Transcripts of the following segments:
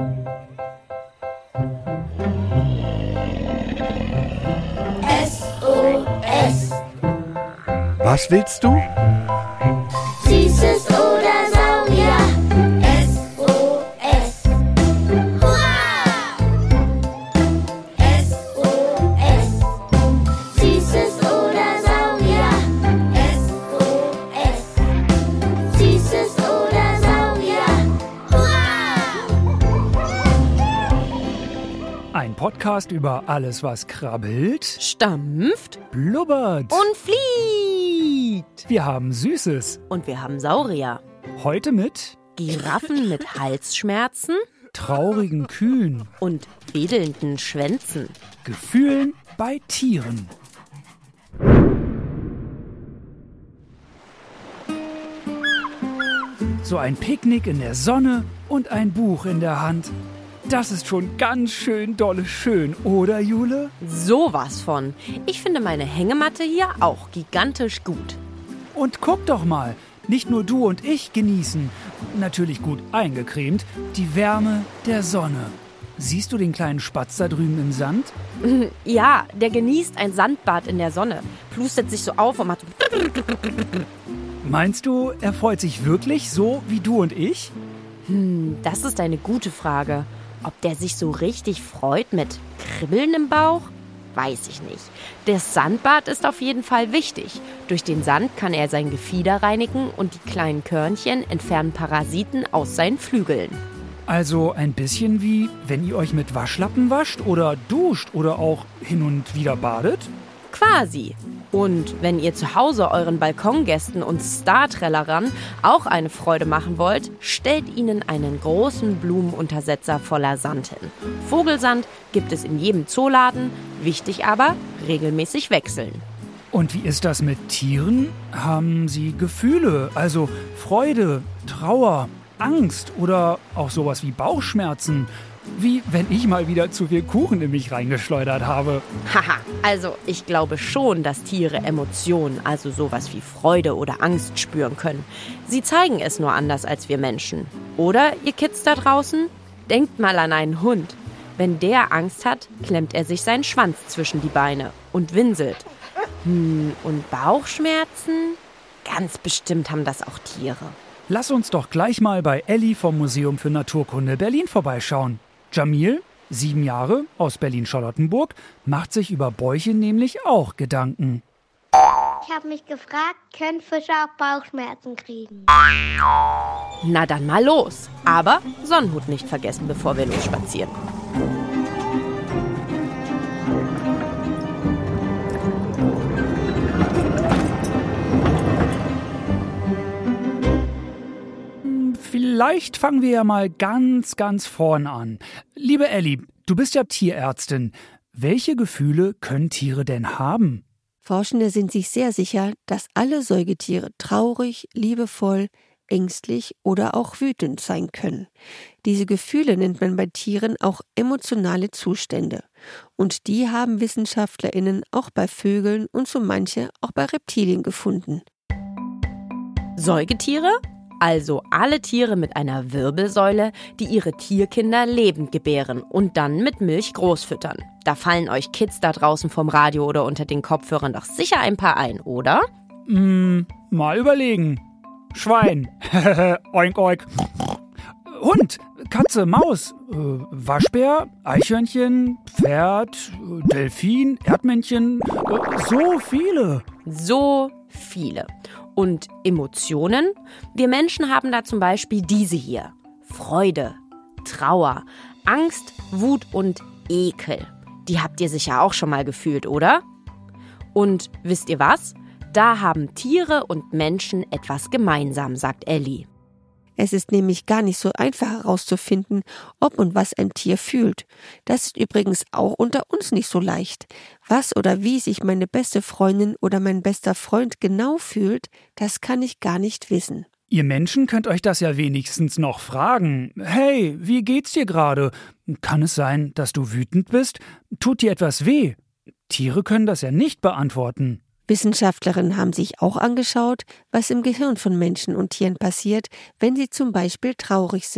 SOS. Was willst du? Süßes oder Saurier. SOS. Hurra! SOS. Süßes oder Saurier. SOS. Süßes oder Saurier. Hurra! Ein Podcast über alles, was krabbelt, Stampft blubbert. und fliegt. Wir haben Süßes. Und wir haben Saurier. Heute mit Giraffen mit Halsschmerzen traurigen Kühen, und wedelnden Schwänzen. Gefühlen bei Tieren. So ein Picknick in der Sonne und ein Buch in der Hand. Das ist schon ganz schön dolle schön, oder Jule? Sowas von. Ich finde meine Hängematte hier auch gigantisch gut. Und guck doch mal, nicht nur du und ich genießen, natürlich gut eingecremt, die Wärme der Sonne. Siehst du den kleinen Spatz da drüben im Sand? Ja, der genießt ein Sandbad in der Sonne, plustet sich so auf und macht... Meinst du, er freut sich wirklich so wie du und ich? Das ist eine gute Frage. Ob der sich so richtig freut mit Kribbeln im Bauch? Weiß ich nicht. Das Sandbad ist auf jeden Fall wichtig. Durch den Sand kann er sein Gefieder reinigen und die kleinen Körnchen entfernen Parasiten aus seinen Flügeln. Also ein bisschen wie, wenn ihr euch mit Waschlappen wascht oder duscht oder auch hin und wieder badet? Quasi. Und wenn ihr zu Hause euren Balkongästen und Startrellerern auch eine Freude machen wollt, stellt ihnen einen großen Blumenuntersetzer voller Sand hin. Vogelsand gibt es in jedem Zooladen, wichtig aber, regelmäßig wechseln. Und wie ist das mit Tieren? Haben sie Gefühle, also Freude, Trauer, Angst oder auch sowas wie Bauchschmerzen? Wie wenn ich mal wieder zu viel Kuchen in mich reingeschleudert habe. Haha, also ich glaube schon, dass Tiere Emotionen, also sowas wie Freude oder Angst spüren können. Sie zeigen es nur anders als wir Menschen. Oder, ihr Kids da draußen? Denkt mal an einen Hund. Wenn der Angst hat, klemmt er sich seinen Schwanz zwischen die Beine und winselt. Und Bauchschmerzen? Ganz bestimmt haben das auch Tiere. Lass uns doch gleich mal bei Elli vom Museum für Naturkunde Berlin vorbeischauen. Jamil, 7 Jahre, aus Berlin-Charlottenburg, macht sich über Bäuche nämlich auch Gedanken. Ich habe mich gefragt, können Fische auch Bauchschmerzen kriegen? Na dann mal los. Aber Sonnenhut nicht vergessen, bevor wir losspazieren. Vielleicht fangen wir ja mal ganz vorn an. Liebe Elli, du bist ja Tierärztin. Welche Gefühle können Tiere denn haben? Forschende sind sich sehr sicher, dass alle Säugetiere traurig, liebevoll, ängstlich oder auch wütend sein können. Diese Gefühle nennt man bei Tieren auch emotionale Zustände. Und die haben WissenschaftlerInnen auch bei Vögeln und so manche auch bei Reptilien gefunden. Säugetiere? Also alle Tiere mit einer Wirbelsäule, die ihre Tierkinder lebend gebären und dann mit Milch großfüttern. Da fallen euch Kids da draußen vom Radio oder unter den Kopfhörern doch sicher ein paar ein, oder? Mal überlegen. Schwein. Oink, oink. Hund, Katze, Maus, Waschbär, Eichhörnchen, Pferd, Delfin, Erdmännchen, so viele. So viele. Und Emotionen? Wir Menschen haben da zum Beispiel diese hier. Freude, Trauer, Angst, Wut und Ekel. Die habt ihr sicher auch schon mal gefühlt, oder? Und wisst ihr was? Da haben Tiere und Menschen etwas gemeinsam, sagt Elli. Es ist nämlich gar nicht so einfach herauszufinden, ob und was ein Tier fühlt. Das ist übrigens auch unter uns nicht so leicht. Was oder wie sich meine beste Freundin oder mein bester Freund genau fühlt, das kann ich gar nicht wissen. Ihr Menschen könnt euch das ja wenigstens noch fragen. Hey, wie geht's dir gerade? Kann es sein, dass du wütend bist? Tut dir etwas weh? Tiere können das ja nicht beantworten. Wissenschaftlerinnen haben sich auch angeschaut, was im Gehirn von Menschen und Tieren passiert, wenn sie zum Beispiel traurig sind.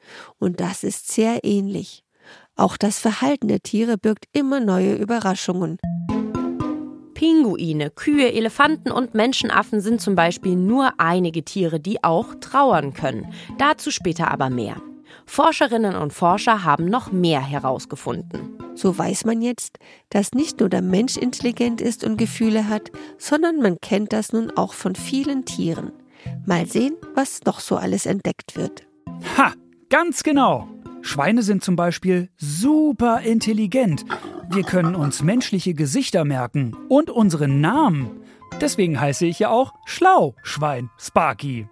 Und das ist sehr ähnlich. Auch das Verhalten der Tiere birgt immer neue Überraschungen. Pinguine, Kühe, Elefanten und Menschenaffen sind zum Beispiel nur einige Tiere, die auch trauern können. Dazu später aber mehr. Forscherinnen und Forscher haben noch mehr herausgefunden. So weiß man jetzt, dass nicht nur der Mensch intelligent ist und Gefühle hat, sondern man kennt das nun auch von vielen Tieren. Mal sehen, was noch so alles entdeckt wird. Ha, ganz genau. Schweine sind zum Beispiel super intelligent. Wir können uns menschliche Gesichter merken und unsere Namen. Deswegen heiße ich ja auch Schlau-Schwein Sparky.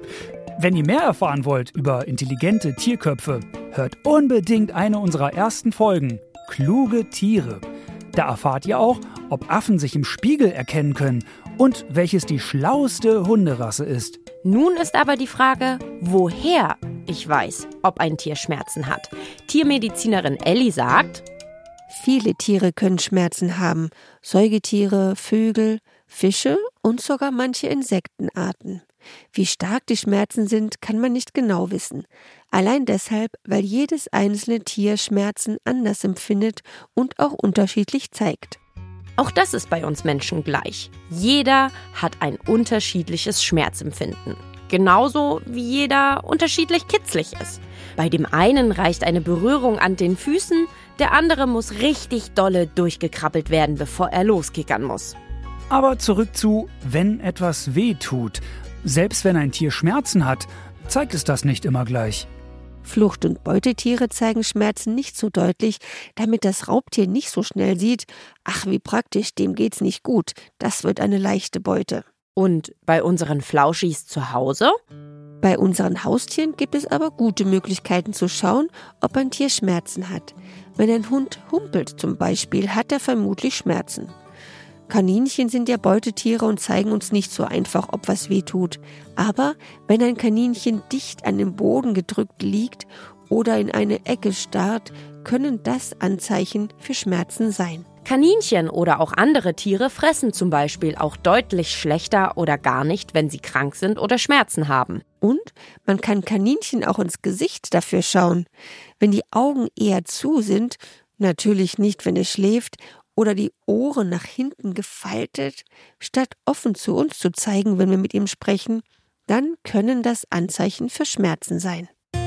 Wenn ihr mehr erfahren wollt über intelligente Tierköpfe, hört unbedingt eine unserer ersten Folgen, Kluge Tiere. Da erfahrt ihr auch, ob Affen sich im Spiegel erkennen können und welches die schlauste Hunderasse ist. Nun ist aber die Frage, woher ich weiß, ob ein Tier Schmerzen hat. Tiermedizinerin Elli sagt: Viele Tiere können Schmerzen haben. Säugetiere, Vögel, Fische und sogar manche Insektenarten. Wie stark die Schmerzen sind, kann man nicht genau wissen. Allein deshalb, weil jedes einzelne Tier Schmerzen anders empfindet und auch unterschiedlich zeigt. Auch das ist bei uns Menschen gleich. Jeder hat ein unterschiedliches Schmerzempfinden. Genauso wie jeder unterschiedlich kitzlig ist. Bei dem einen reicht eine Berührung an den Füßen, der andere muss richtig dolle durchgekrabbelt werden, bevor er loskickern muss. Aber zurück zu, wenn etwas weh tut. Selbst wenn ein Tier Schmerzen hat, zeigt es das nicht immer gleich. Flucht- und Beutetiere zeigen Schmerzen nicht so deutlich, damit das Raubtier nicht so schnell sieht, ach wie praktisch, dem geht's nicht gut, das wird eine leichte Beute. Und bei unseren Flauschis zu Hause? Bei unseren Haustieren gibt es aber gute Möglichkeiten zu schauen, ob ein Tier Schmerzen hat. Wenn ein Hund humpelt zum Beispiel, hat er vermutlich Schmerzen. Kaninchen sind ja Beutetiere und zeigen uns nicht so einfach, ob was weh tut. Aber wenn ein Kaninchen dicht an den Boden gedrückt liegt oder in eine Ecke starrt, können das Anzeichen für Schmerzen sein. Kaninchen oder auch andere Tiere fressen zum Beispiel auch deutlich schlechter oder gar nicht, wenn sie krank sind oder Schmerzen haben. Und man kann Kaninchen auch ins Gesicht dafür schauen. Wenn die Augen eher zu sind, natürlich nicht, wenn es schläft, oder die Ohren nach hinten gefaltet, statt offen zu uns zu zeigen, wenn wir mit ihm sprechen, dann können das Anzeichen für Schmerzen sein.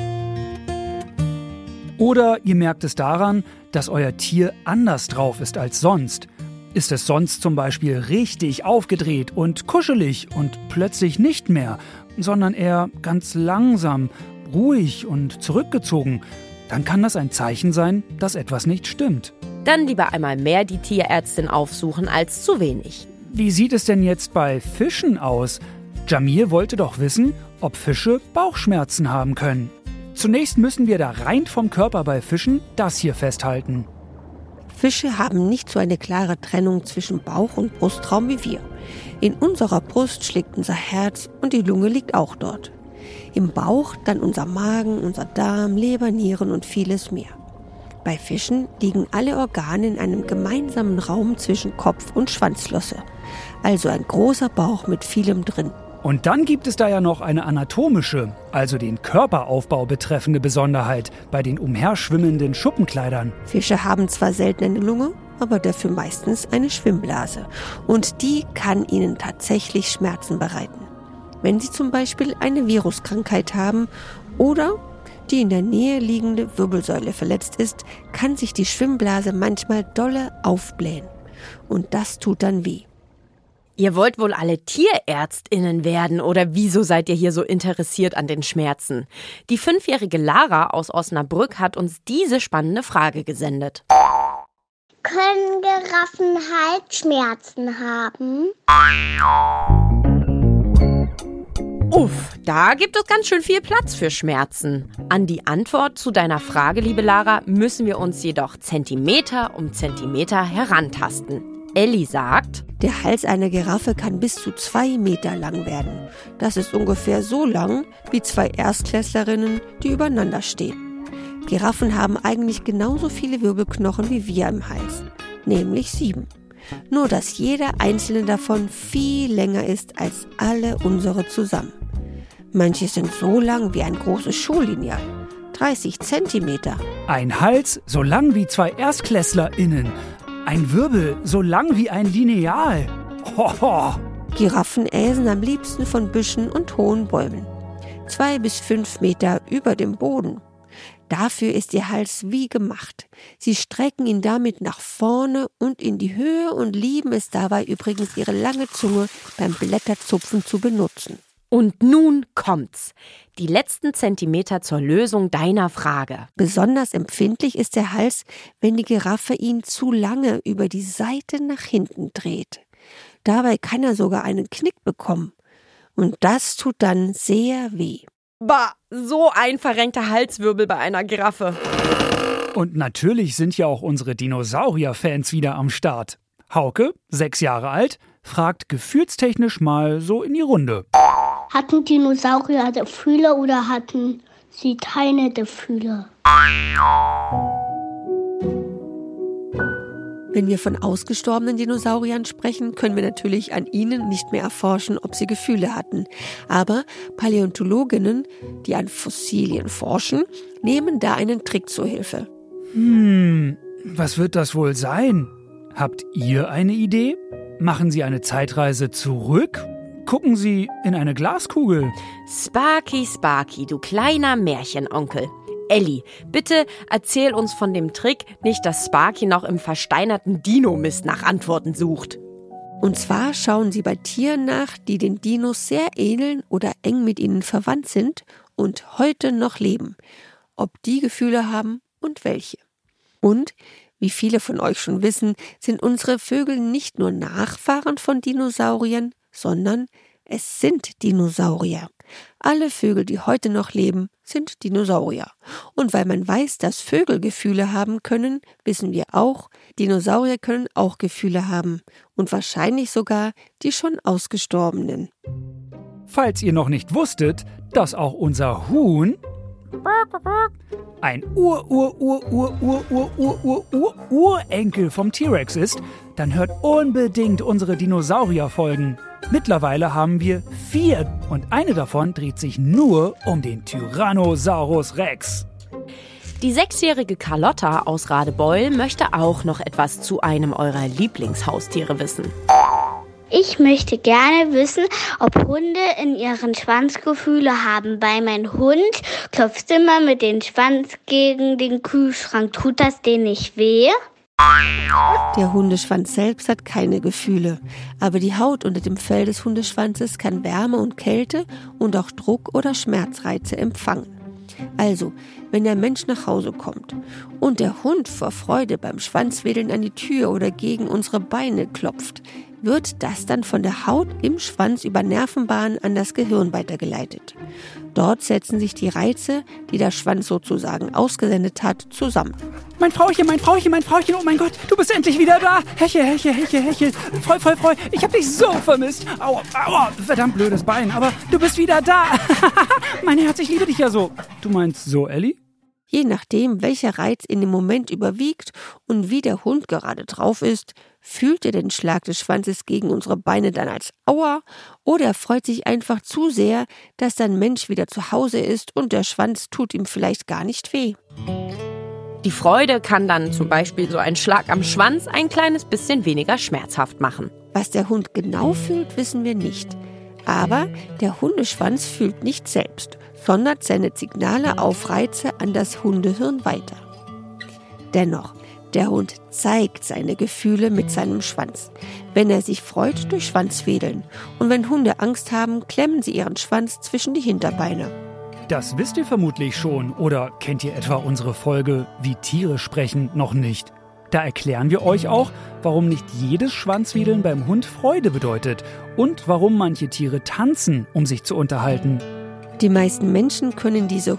Oder ihr merkt es daran, dass euer Tier anders drauf ist als sonst. Ist es sonst zum Beispiel richtig aufgedreht und kuschelig und plötzlich nicht mehr, sondern eher ganz langsam, ruhig und zurückgezogen, dann kann das ein Zeichen sein, dass etwas nicht stimmt. Dann lieber einmal mehr die Tierärztin aufsuchen als zu wenig. Wie sieht es denn jetzt bei Fischen aus? Jamil wollte doch wissen, ob Fische Bauchschmerzen haben können. Zunächst müssen wir da rein vom Körper bei Fischen das hier festhalten. Fische haben nicht so eine klare Trennung zwischen Bauch- und Brustraum wie wir. In unserer Brust schlägt unser Herz und die Lunge liegt auch dort. Im Bauch dann unser Magen, unser Darm, Leber, Nieren und vieles mehr. Bei Fischen liegen alle Organe in einem gemeinsamen Raum zwischen Kopf und Schwanzflosse. Also ein großer Bauch mit vielem drin. Und dann gibt es da ja noch eine anatomische, also den Körperaufbau betreffende Besonderheit bei den umherschwimmenden Schuppenkleidern. Fische haben zwar selten eine Lunge, aber dafür meistens eine Schwimmblase. Und die kann ihnen tatsächlich Schmerzen bereiten. Wenn sie zum Beispiel eine Viruskrankheit haben oder die in der Nähe liegende Wirbelsäule verletzt ist, kann sich die Schwimmblase manchmal dolle aufblähen. Und das tut dann weh. Ihr wollt wohl alle TierärztInnen werden oder wieso seid ihr hier so interessiert an den Schmerzen? Die 5-jährige Lara aus Osnabrück hat uns diese spannende Frage gesendet. Können Giraffen Halsschmerzen haben? Uff, da gibt es ganz schön viel Platz für Schmerzen. An die Antwort zu deiner Frage, liebe Lara, müssen wir uns jedoch Zentimeter um Zentimeter herantasten. Elli sagt: Der Hals einer Giraffe kann bis zu 2 Meter lang werden. Das ist ungefähr so lang wie 2 Erstklässlerinnen, die übereinander stehen. Giraffen haben eigentlich genauso viele Wirbelknochen wie wir im Hals, nämlich 7. Nur dass jeder einzelne davon viel länger ist als alle unsere zusammen. Manche sind so lang wie ein großes Schullineal. 30 Zentimeter. Ein Hals so lang wie 2 ErstklässlerInnen. Ein Wirbel so lang wie ein Lineal. Hoho. Giraffen äsen am liebsten von Büschen und hohen Bäumen. 2 bis 5 Meter über dem Boden. Dafür ist ihr Hals wie gemacht. Sie strecken ihn damit nach vorne und in die Höhe und lieben es dabei übrigens, ihre lange Zunge beim Blätterzupfen zu benutzen. Und nun kommt's. Die letzten Zentimeter zur Lösung deiner Frage. Besonders empfindlich ist der Hals, wenn die Giraffe ihn zu lange über die Seite nach hinten dreht. Dabei kann er sogar einen Knick bekommen. Und das tut dann sehr weh. Bah, so ein verrenkter Halswirbel bei einer Giraffe. Und natürlich sind ja auch unsere Dinosaurier-Fans wieder am Start. Hauke, 6 Jahre alt, fragt gefühlstechnisch mal so in die Runde. Hatten Dinosaurier Gefühle oder hatten sie keine Gefühle? Wenn wir von ausgestorbenen Dinosauriern sprechen, können wir natürlich an ihnen nicht mehr erforschen, ob sie Gefühle hatten. Aber Paläontologinnen, die an Fossilien forschen, nehmen da einen Trick zur Hilfe. Was wird das wohl sein? Habt ihr eine Idee? Machen Sie eine Zeitreise zurück? Gucken Sie in eine Glaskugel? Sparky, Sparky, du kleiner Märchenonkel. Elli, bitte erzähl uns von dem Trick, nicht dass Sparky noch im versteinerten Dino-Mist nach Antworten sucht. Und zwar schauen sie bei Tieren nach, die den Dinos sehr ähneln oder eng mit ihnen verwandt sind und heute noch leben. Ob die Gefühle haben und welche. Und, wie viele von euch schon wissen, sind unsere Vögel nicht nur Nachfahren von Dinosauriern, sondern es sind Dinosaurier. Alle Vögel, die heute noch leben, sind Dinosaurier. Und weil man weiß, dass Vögel Gefühle haben können, wissen wir auch, Dinosaurier können auch Gefühle haben. Und wahrscheinlich sogar die schon ausgestorbenen. Falls ihr noch nicht wusstet, dass auch unser Huhn ein Urenkel vom T-Rex ist, dann hört unbedingt unsere Dinosaurier-Folgen. Mittlerweile haben wir 4 und eine davon dreht sich nur um den Tyrannosaurus Rex. Die 6-jährige Carlotta aus Radebeul möchte auch noch etwas zu einem eurer Lieblingshaustiere wissen. Ich möchte gerne wissen, ob Hunde in ihren Schwanz Gefühle haben, weil mein Hund klopft immer mit dem Schwanz gegen den Kühlschrank. Tut das denen nicht weh? Der Hundeschwanz selbst hat keine Gefühle, aber die Haut unter dem Fell des Hundeschwanzes kann Wärme und Kälte und auch Druck- oder Schmerzreize empfangen. Also, wenn der Mensch nach Hause kommt und der Hund vor Freude beim Schwanzwedeln an die Tür oder gegen unsere Beine klopft, wird das dann von der Haut im Schwanz über Nervenbahnen an das Gehirn weitergeleitet. Dort setzen sich die Reize, die der Schwanz sozusagen ausgesendet hat, zusammen. Mein Frauchen, oh mein Gott, du bist endlich wieder da. Hechel, Freu, ich hab dich so vermisst. Aua, verdammt blödes Bein, aber du bist wieder da. Mein Herz, ich liebe dich ja so. Du meinst so, Elli? Je nachdem, welcher Reiz in dem Moment überwiegt und wie der Hund gerade drauf ist, fühlt er den Schlag des Schwanzes gegen unsere Beine dann als Aua oder er freut sich einfach zu sehr, dass sein Mensch wieder zu Hause ist und der Schwanz tut ihm vielleicht gar nicht weh. Die Freude kann dann zum Beispiel so ein Schlag am Schwanz ein kleines bisschen weniger schmerzhaft machen. Was der Hund genau fühlt, wissen wir nicht. Aber der Hundeschwanz fühlt nicht selbst, sondern sendet Signale auf Reize an das Hundehirn weiter. Dennoch, der Hund zeigt seine Gefühle mit seinem Schwanz. Wenn er sich freut, durch Schwanzwedeln. Und wenn Hunde Angst haben, klemmen sie ihren Schwanz zwischen die Hinterbeine. Das wisst ihr vermutlich schon. Oder kennt ihr etwa unsere Folge Wie Tiere sprechen noch nicht? Da erklären wir euch auch, warum nicht jedes Schwanzwedeln beim Hund Freude bedeutet und warum manche Tiere tanzen, um sich zu unterhalten. Die meisten Menschen können diese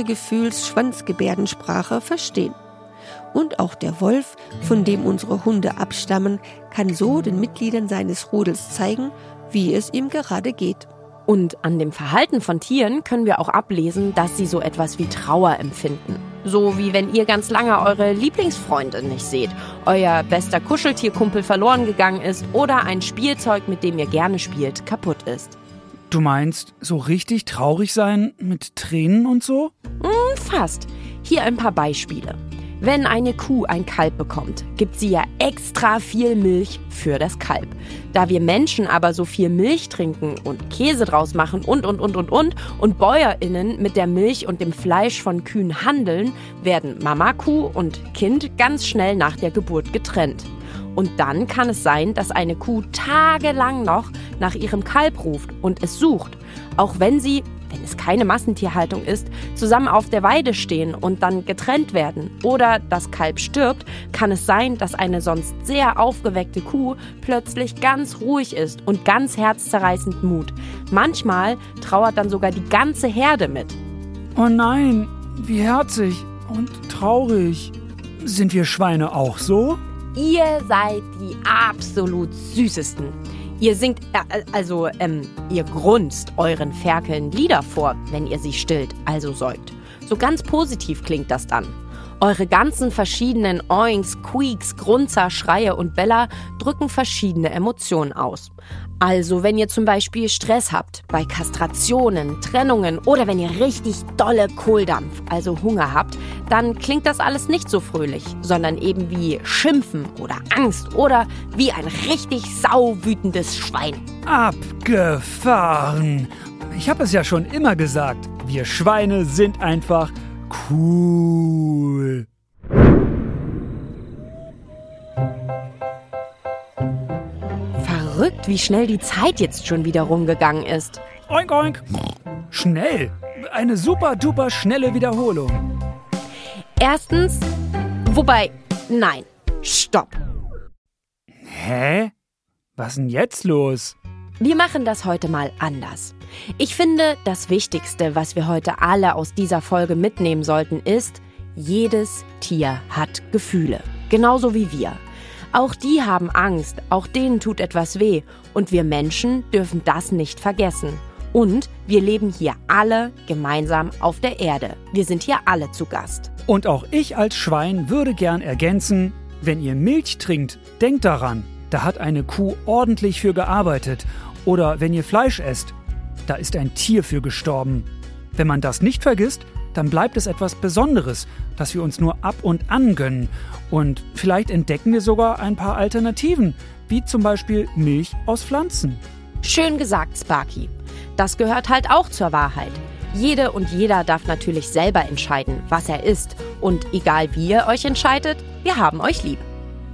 Hundegefühls-Schwanzgebärdensprache verstehen. Und auch der Wolf, von dem unsere Hunde abstammen, kann so den Mitgliedern seines Rudels zeigen, wie es ihm gerade geht. Und an dem Verhalten von Tieren können wir auch ablesen, dass sie so etwas wie Trauer empfinden. So wie wenn ihr ganz lange eure Lieblingsfreundin nicht seht, euer bester Kuscheltierkumpel verloren gegangen ist oder ein Spielzeug, mit dem ihr gerne spielt, kaputt ist. Du meinst, so richtig traurig sein mit Tränen und so? Fast. Hier ein paar Beispiele. Wenn eine Kuh ein Kalb bekommt, gibt sie ja extra viel Milch für das Kalb. Da wir Menschen aber so viel Milch trinken und Käse draus machen und BäuerInnen mit der Milch und dem Fleisch von Kühen handeln, werden Mama-Kuh und Kind ganz schnell nach der Geburt getrennt. Und dann kann es sein, dass eine Kuh tagelang noch nach ihrem Kalb ruft und es sucht, auch wenn sie, wenn es keine Massentierhaltung ist, zusammen auf der Weide stehen und dann getrennt werden oder das Kalb stirbt, kann es sein, dass eine sonst sehr aufgeweckte Kuh plötzlich ganz ruhig ist und ganz herzzerreißend mut. Manchmal trauert dann sogar die ganze Herde mit. Oh nein, wie herzig und traurig. Sind wir Schweine auch so? Ihr seid die absolut süßesten. Ihr singt, ihr grunzt euren Ferkeln Lieder vor, wenn ihr sie stillt, also säugt. So ganz positiv klingt das dann. Eure ganzen verschiedenen Oinks, Queaks, Grunzer, Schreie und Bella drücken verschiedene Emotionen aus. Also wenn ihr zum Beispiel Stress habt, bei Kastrationen, Trennungen oder wenn ihr richtig dolle Kohldampf, also Hunger habt, dann klingt das alles nicht so fröhlich, sondern eben wie Schimpfen oder Angst oder wie ein richtig sauwütendes Schwein. Abgefahren! Ich habe es ja schon immer gesagt, wir Schweine sind einfach cool. Verrückt, wie schnell die Zeit jetzt schon wieder rumgegangen ist. Oink, oink. Schnell. Eine super duper schnelle Wiederholung. Erstens, nein, stopp. Hä? Was denn jetzt los? Wir machen das heute mal anders. Ich finde, das Wichtigste, was wir heute alle aus dieser Folge mitnehmen sollten, ist, jedes Tier hat Gefühle. Genauso wie wir. Auch die haben Angst, auch denen tut etwas weh. Und wir Menschen dürfen das nicht vergessen. Und wir leben hier alle gemeinsam auf der Erde. Wir sind hier alle zu Gast. Und auch ich als Schwein würde gern ergänzen, wenn ihr Milch trinkt, denkt daran, da hat eine Kuh ordentlich für gearbeitet. Oder wenn ihr Fleisch esst, da ist ein Tier für gestorben. Wenn man das nicht vergisst, dann bleibt es etwas Besonderes, das wir uns nur ab und an gönnen. Und vielleicht entdecken wir sogar ein paar Alternativen, wie zum Beispiel Milch aus Pflanzen. Schön gesagt, Sparky. Das gehört halt auch zur Wahrheit. Jede und jeder darf natürlich selber entscheiden, was er isst. Und egal wie ihr euch entscheidet, wir haben euch lieb.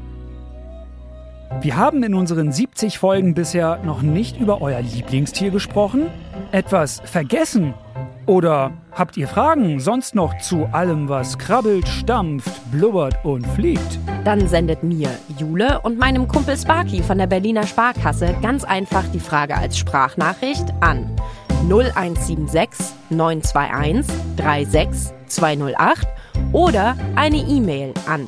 Wir haben in unseren 70 Folgen bisher noch nicht über euer Lieblingstier gesprochen, etwas vergessen. Oder habt ihr Fragen sonst noch zu allem, was krabbelt, stampft, blubbert und fliegt? Dann sendet mir, Jule und meinem Kumpel Sparky von der Berliner Sparkasse ganz einfach die Frage als Sprachnachricht an 0176 921 36208 oder eine E-Mail an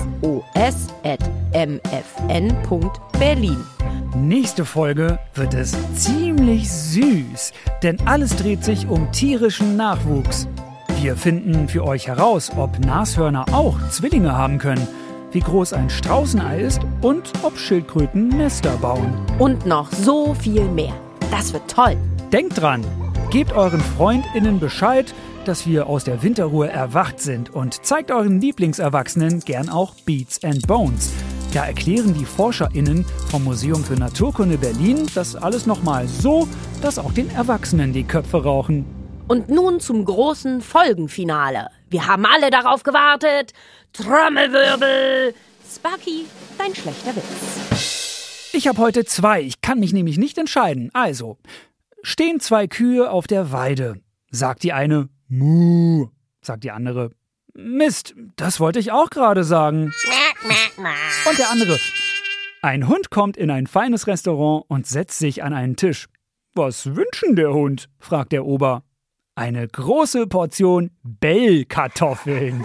sos@mfn.berlin. Nächste Folge wird es ziemlich süß, denn alles dreht sich um tierischen Nachwuchs. Wir finden für euch heraus, ob Nashörner auch Zwillinge haben können, wie groß ein Straußenei ist und ob Schildkröten Nester bauen. Und noch so viel mehr. Das wird toll. Denkt dran, gebt euren FreundInnen Bescheid, dass wir aus der Winterruhe erwacht sind und zeigt euren Lieblingserwachsenen gern auch Beats and Bones. Da erklären die ForscherInnen vom Museum für Naturkunde Berlin das alles nochmal so, dass auch den Erwachsenen die Köpfe rauchen. Und nun zum großen Folgenfinale. Wir haben alle darauf gewartet. Trommelwirbel! Sparky, dein schlechter Witz. Ich habe heute 2, ich kann mich nämlich nicht entscheiden. Also, stehen 2 Kühe auf der Weide. Sagt die eine, Muh, sagt die andere, Mist, das wollte ich auch gerade sagen. Und der andere, ein Hund kommt in ein feines Restaurant und setzt sich an einen Tisch. Was wünschen der Hund? Fragt der Ober. Eine große Portion Bellkartoffeln.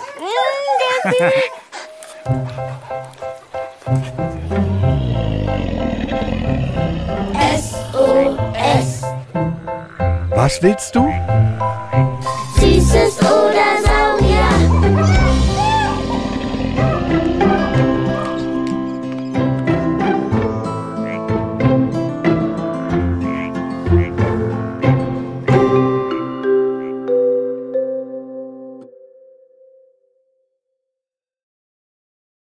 SOS. Was willst du? Süßes oder